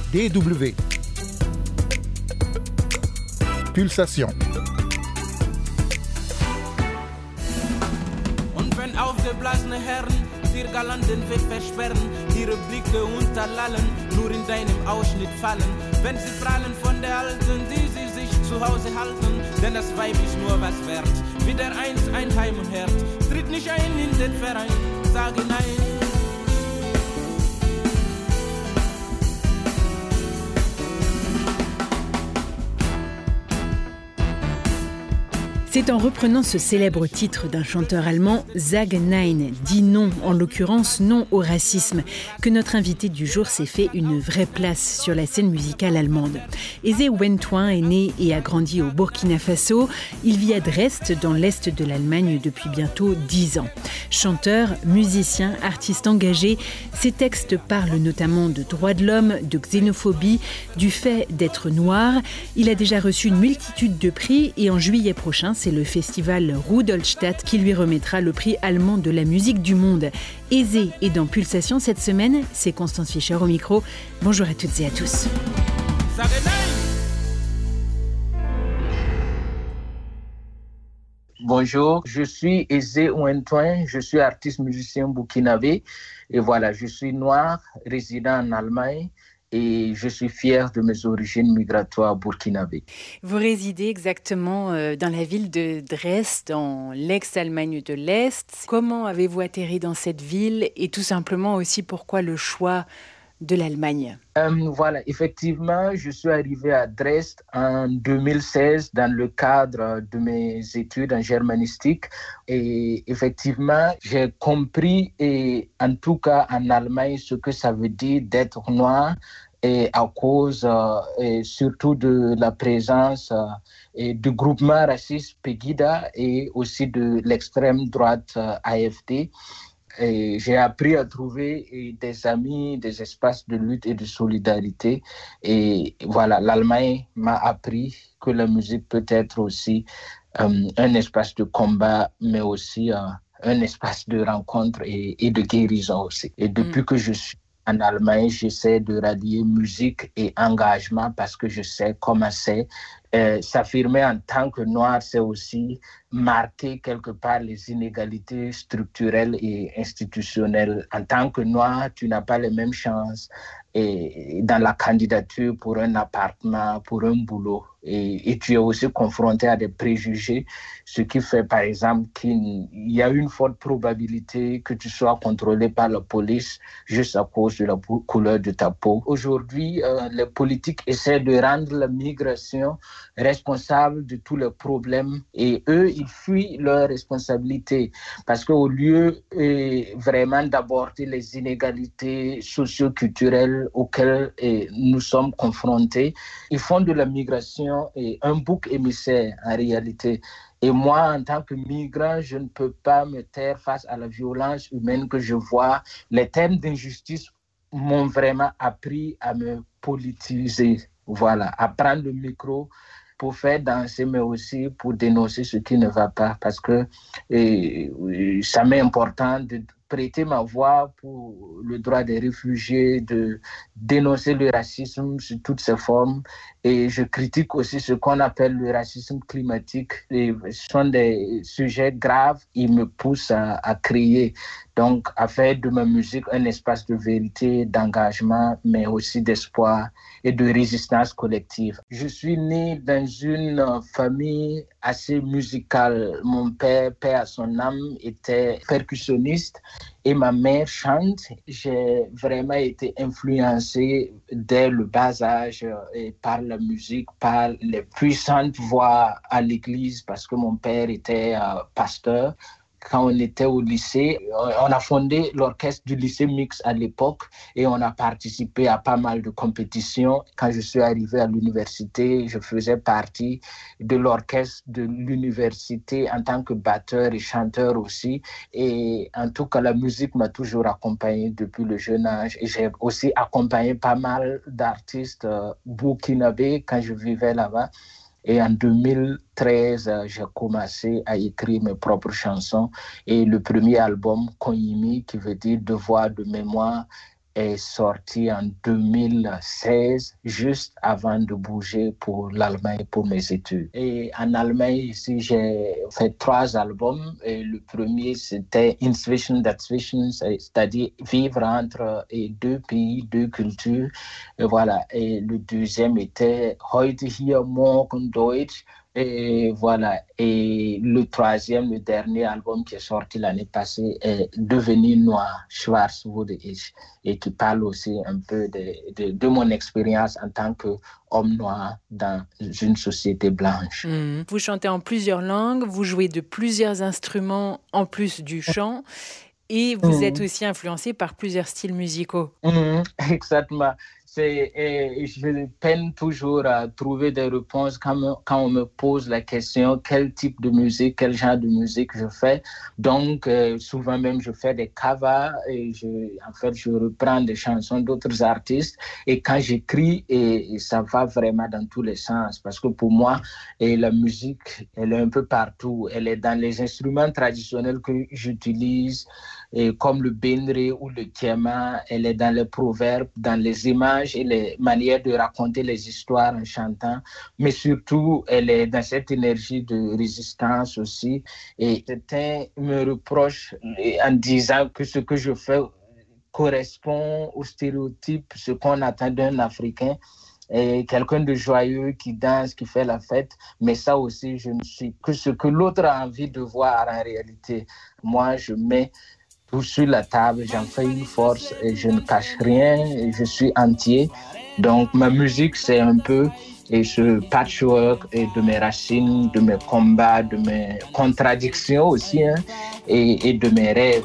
DW. Pulsation. Und wenn aufgeblasene Herren dir galanten Weg versperren, ihre Blicke unterlallen, nur in deinem Ausschnitt fallen, wenn sie prallen von der Alten, die sie sich zu Hause halten, denn das Weib ist nur was wert, wie der einst ein Heim und Herd, tritt nicht ein in den Verein, sage nein. C'est en reprenant ce célèbre titre d'un chanteur allemand, Sag Nein, dit non, en l'occurrence non au racisme, que notre invité du jour s'est fait une vraie place sur la scène musicale allemande. Eze Wentoin est né et a grandi au Burkina Faso. Il vit à Dresde, dans l'est de l'Allemagne, depuis bientôt 10 ans. Chanteur, musicien, artiste engagé, ses textes parlent notamment de droits de l'homme, de xénophobie, du fait d'être noir. Il a déjà reçu une multitude de prix et en juillet prochain, c'est le festival Rudolstadt qui lui remettra le prix allemand de la musique du monde. Eze est dans Pulsation cette semaine, c'est Constance Fischer au micro. Bonjour à toutes et à tous. Bonjour, je suis Eze Wentoin, je suis artiste musicien burkinabé et voilà, je suis noir, résident en Allemagne. Et je suis fier de mes origines migratoires burkinabées. Vous résidez exactement dans la ville de Dresde, dans l'ex-Allemagne de l'Est. Comment avez-vous atterri dans cette ville et tout simplement aussi pourquoi le choix de l'Allemagne? Voilà, effectivement, je suis arrivé à Dresde en 2016 dans le cadre de mes études en germanistique et effectivement, j'ai compris et en tout cas en Allemagne ce que ça veut dire d'être noir et à cause et surtout de la présence et du groupement raciste Pegida et aussi de l'extrême droite AfD. Et j'ai appris à trouver des amis, des espaces de lutte et de solidarité. Et voilà, l'Allemagne m'a appris que la musique peut être aussi un espace de combat, mais aussi un espace de rencontre et de guérison aussi. Et depuis que je suis en Allemagne, j'essaie de rallier musique et engagement parce que je sais comment c'est. S'affirmer en tant que noir, c'est aussi marquer quelque part les inégalités structurelles et institutionnelles. En tant que noir, tu n'as pas les mêmes chances et dans la candidature pour un appartement, pour un boulot. Et tu es aussi confronté à des préjugés, ce qui fait par exemple qu'il y a une forte probabilité que tu sois contrôlé par la police juste à cause de la couleur de ta peau. Aujourd'hui, les politiques essaient de rendre la migration responsable de tous les problèmes et eux, ils fuient leurs responsabilités parce qu'au lieu vraiment d'aborder les inégalités socio-culturelles auxquelles nous sommes confrontés, ils font de la migration un bouc émissaire en réalité. Et moi, en tant que migrant, je ne peux pas me taire face à la violence humaine que je vois. Les thèmes d'injustice m'ont vraiment appris à me politiser, voilà, à prendre le micro pour faire danser, mais aussi pour dénoncer ce qui ne va pas, parce que ça m'est important de prêter ma voix pour le droit des réfugiés, de dénoncer le racisme sous toutes ses formes. Et je critique aussi ce qu'on appelle le racisme climatique. Et ce sont des sujets graves, ils me poussent à crier. Donc, à faire de ma musique un espace de vérité, d'engagement, mais aussi d'espoir et de résistance collective. Je suis né dans une famille assez musicale. Mon père, paix à son âme, était percussionniste et ma mère chante. J'ai vraiment été influencé dès le bas âge par la musique, par les puissantes voix à l'église, parce que mon père était pasteur. Quand on était au lycée, on a fondé l'orchestre du lycée mixte à l'époque et on a participé à pas mal de compétitions. Quand je suis arrivé à l'université, je faisais partie de l'orchestre de l'université en tant que batteur et chanteur aussi. Et en tout cas, la musique m'a toujours accompagné depuis le jeune âge. Et j'ai aussi accompagné pas mal d'artistes burkinabés quand je vivais là-bas. Et en 2013, j'ai commencé à écrire mes propres chansons. Et le premier album, Konyimi, qui veut dire devoir de mémoire, est sorti en 2016, juste avant de bouger pour l'Allemagne pour mes études. Et en Allemagne, ici, j'ai fait 3 albums. Et le premier, c'était Inzwischen dazwischen, c'est-à-dire vivre entre 2 pays, 2 cultures. Et voilà. Et le deuxième était Heute hier, morgen Deutsch. Et voilà. Et le troisième, le dernier album qui est sorti l'année passée est Devenu noir, Schwarz wurde ich, et qui parle aussi un peu de mon expérience en tant qu'homme noir dans une société blanche. Vous chantez en plusieurs langues, vous jouez de plusieurs instruments en plus du chant, et vous êtes aussi influencé par plusieurs styles musicaux. Exactement. Je peine toujours à trouver des réponses quand on me pose la question quel type de musique, quel genre de musique je fais. Donc, souvent même, je fais des covers et je reprends des chansons d'autres artistes. Et quand j'écris, ça va vraiment dans tous les sens. Parce que pour moi, la musique, elle est un peu partout. Elle est dans les instruments traditionnels que j'utilise, comme le bendre ou le kema. Elle est dans les proverbes, dans les images et les manières de raconter les histoires en chantant, mais surtout, elle est dans cette énergie de résistance aussi. Et certains me reprochent en disant que ce que je fais correspond au stéréotype, ce qu'on attend d'un Africain, et quelqu'un de joyeux qui danse, qui fait la fête. Mais ça aussi, je ne suis que ce que l'autre a envie de voir en réalité. Moi, je mets tout sur la table, j'en fais une force et je ne cache rien et je suis entier. Donc ma musique, c'est un peu ce patchwork et de mes racines, de mes combats, de mes contradictions aussi, et de mes rêves.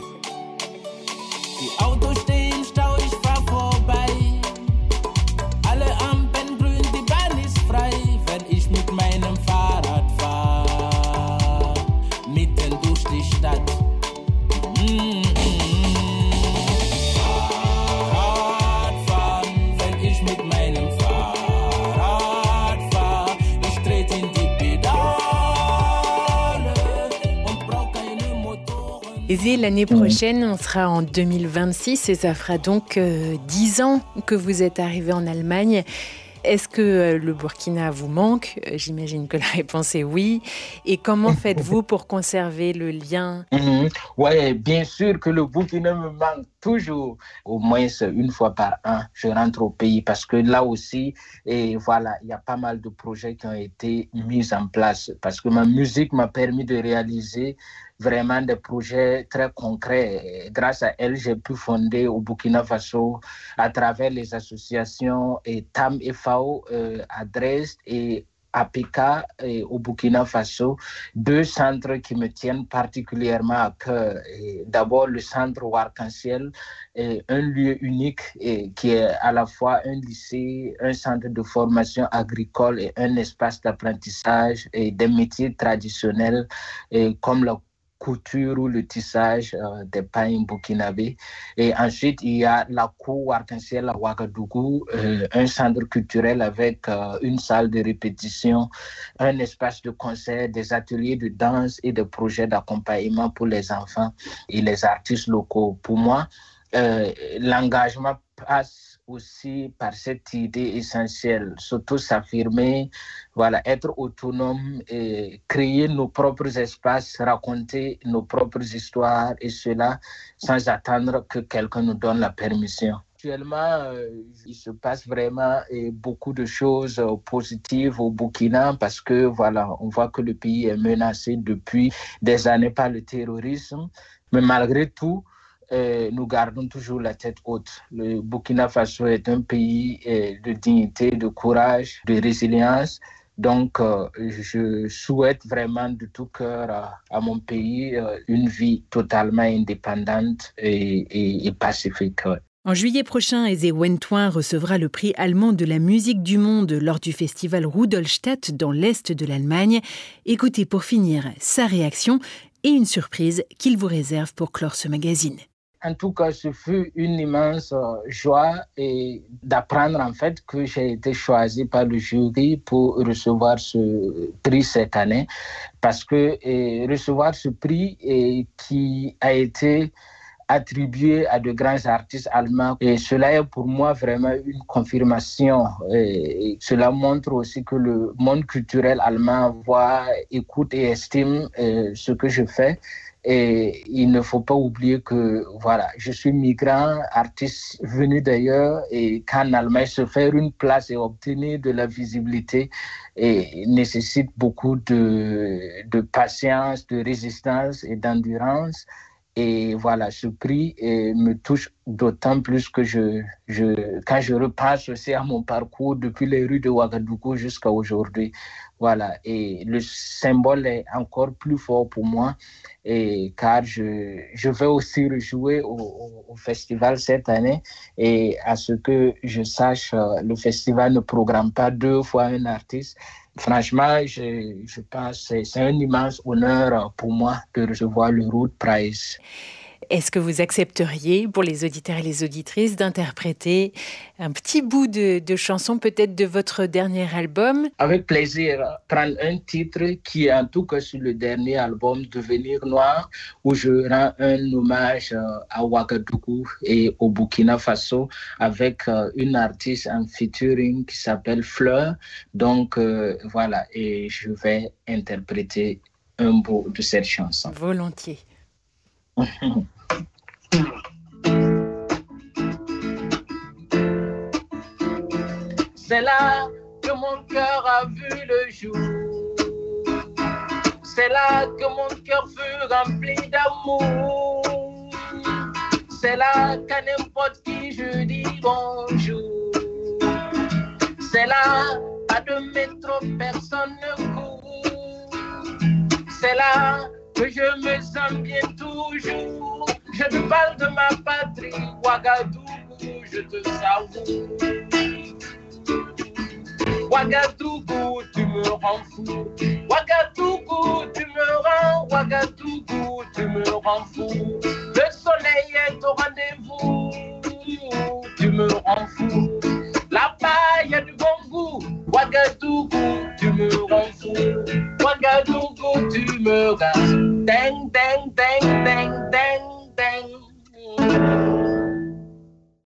Et l'année prochaine, on sera en 2026 et ça fera donc 10 ans que vous êtes arrivé en Allemagne. Est-ce que le Burkina vous manque ? J'imagine que la réponse est oui. Et comment faites-vous pour conserver le lien ? Oui, bien sûr que le Burkina me manque toujours. Au moins une fois par an, je rentre au pays parce que là aussi, il y a pas mal de projets qui ont été mis en place parce que ma musique m'a permis de réaliser vraiment des projets très concrets. Grâce à elle, j'ai pu fonder au Burkina Faso à travers les associations TAM et FAO à Dresde et APK au Burkina Faso, 2 centres qui me tiennent particulièrement à cœur. D'abord, le centre Arc-en-Ciel, un lieu unique qui est à la fois un lycée, un centre de formation agricole et un espace d'apprentissage et des métiers traditionnels comme la couture ou le tissage des pains burkinabés. Et ensuite, il y a la cour Arc-en-Ciel à Ouagadougou, un centre culturel avec une salle de répétition, un espace de concert, des ateliers de danse et des projets d'accompagnement pour les enfants et les artistes locaux. Pour moi, l'engagement passe aussi par cette idée essentielle, surtout s'affirmer, être autonome et créer nos propres espaces, raconter nos propres histoires et cela sans attendre que quelqu'un nous donne la permission. Actuellement, il se passe vraiment beaucoup de choses positives au Burkina parce que on voit que le pays est menacé depuis des années par le terrorisme, mais malgré tout, nous gardons toujours la tête haute. Le Burkina Faso est un pays de dignité, de courage, de résilience. Donc, je souhaite vraiment de tout cœur à mon pays une vie totalement indépendante et pacifique. En juillet prochain, Eze Wentoin recevra le prix allemand de la musique du monde lors du festival Rudolstadt dans l'est de l'Allemagne. Écoutez pour finir sa réaction et une surprise qu'il vous réserve pour clore ce magazine. En tout cas, ce fut une immense joie d'apprendre en fait que j'ai été choisi par le jury pour recevoir ce prix cette année. Parce que recevoir ce prix qui a été attribué à de grands artistes allemands. Et cela est pour moi vraiment une confirmation. Et cela montre aussi que le monde culturel allemand voit, écoute et estime ce que je fais. Et il ne faut pas oublier que voilà, je suis migrant, artiste venu d'ailleurs, et qu'en Allemagne, se faire une place et obtenir de la visibilité et nécessite beaucoup de patience, de résistance et d'endurance. Et voilà, ce prix me touche d'autant plus que quand je repasse aussi à mon parcours depuis les rues de Ouagadougou jusqu'à aujourd'hui. Voilà, et le symbole est encore plus fort pour moi, car je vais aussi rejouer au festival cette année. Et à ce que je sache, le festival ne programme pas 2 fois un artiste. Franchement, je pense que c'est un immense honneur pour moi de recevoir le Root Prize. Est-ce que vous accepteriez, pour les auditeurs et les auditrices, d'interpréter un petit bout de chanson, peut-être de votre dernier album? Avec plaisir. Prendre un titre qui est en tout cas sur le dernier album, Devenir Noir, où je rends un hommage à Ouagadougou et au Burkina Faso avec une artiste en featuring qui s'appelle Fleur. Donc voilà, et je vais interpréter un bout de cette chanson. Volontiers. C'est là que mon cœur a vu le jour. C'est là que mon cœur fut rempli d'amour. C'est là qu'à n'importe qui je dis bonjour. C'est là, pas de métro, personne ne court. C'est là que je me sens bien toujours. Je te parle de ma patrie, Ouagadougou, je te savoure. Ouagadougou, tu me rends fou. Ouagadougou, tu me rends. Ouagadougou, tu me rends fou. Le soleil est au rendez-vous. Tu me rends fou. Là-bas, il y a du bon goût. Ouagadougou, tu me rends fou. Ouagadougou, tu me rends. Ding, ding, ding, ding.